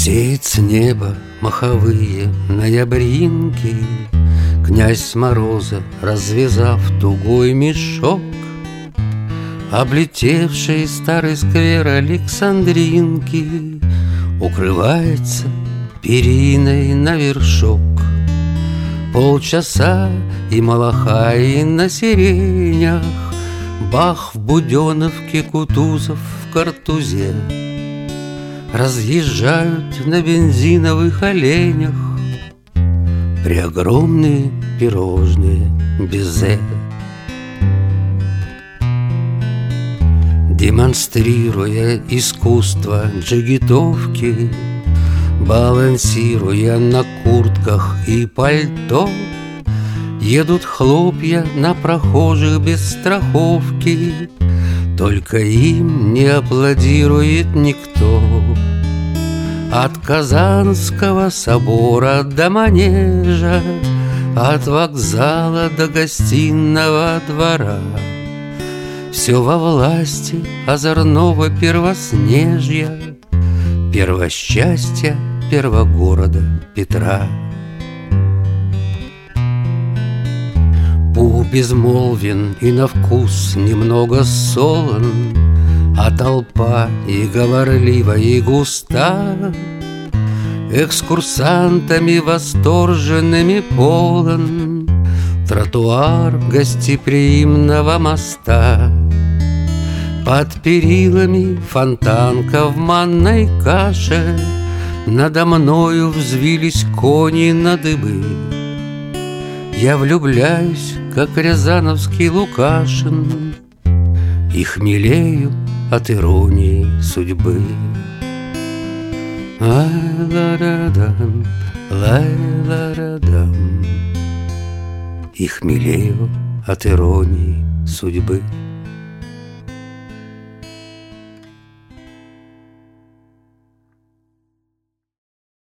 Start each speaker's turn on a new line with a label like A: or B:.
A: Сеет с неба маховые ноябринки, князь Мороза, развязав тугой мешок, облетевший старый сквер Александринки, укрывается периной на вершок. Полчаса и малахаи на сиренях, Бах в Буденовке, Кутузов в Картузе разъезжают на бензиновых оленях преогромные пирожные безе. Демонстрируя искусство джигитовки, балансируя на куртках и пальто, едут хлопья на прохожих без страховки, только им не аплодирует никто. От Казанского собора до Манежа, от вокзала до гостиного двора, все во власти озорного первоснежья, первосчастья первогорода Петра. Пух безмолвен и на вкус немного солон, а толпа и говорлива, и густа, экскурсантами восторженными полон тротуар гостеприимного моста. Под перилами фонтанка в манной каше, надо мною взвились кони на дыбы. Я влюбляюсь, как рязановский Лукашин, и хмелею от иронии судьбы. Лай-ла-ра-дам, лай-ла-ра-дам, и хмелею от иронии судьбы.